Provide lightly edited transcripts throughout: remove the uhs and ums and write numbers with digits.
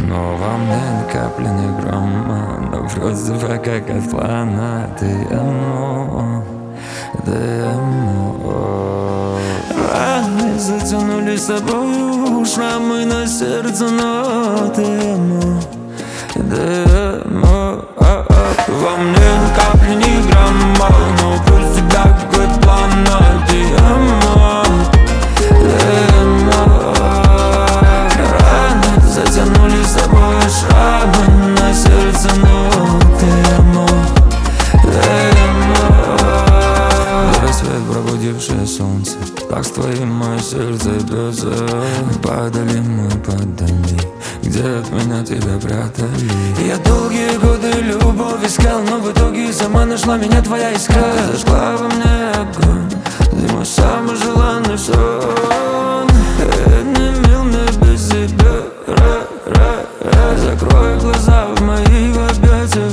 Но во мне ни капли, ни грамма, но вроде бы как от плана. Раны затянули с собой шрамы на сердце, но во мне ни капли, ни грамма, но про тебя как от плана. Раны затянули с собой шрамы на сердце, но рассвет, пробудившее солнце, так с твоим мое сердце бьется. Падали мы, падали, где от меня тебя прятали. Я долгие годы любовь искал, но в итоге сама нашла меня твоя искра. Зажгла во мне огонь, ты мой самый желанный сон. Не мил мне без тебя, закрой глаза в моих объятиях,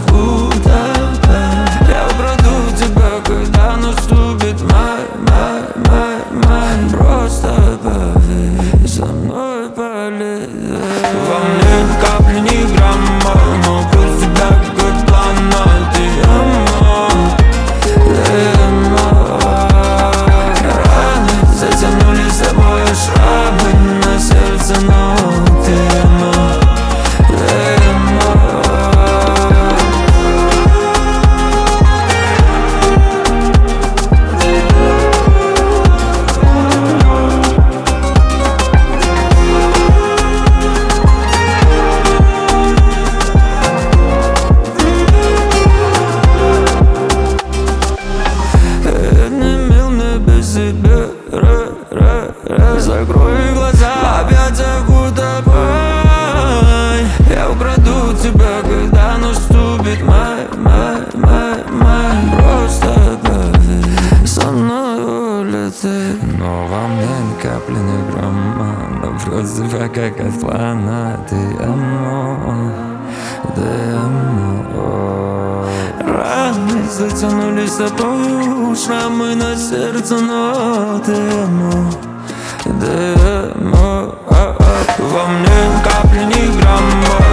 я украду тебя, когда наступит май. Просто поверь, со мной полет. Во мне ни капли, ни грамма, но про тебя как от плана. Раны затянули с собой шрамы на сердце, но закрой глаза в объятиях, утопай. Я украду тебя, когда наступит май. Просто поверь, со мной улетай. Но во мне ни капли, ни грамма, но вроде бы как от плана. Раны затянули с собой шрамы на сердце, но во мне ни капли, ни грамма.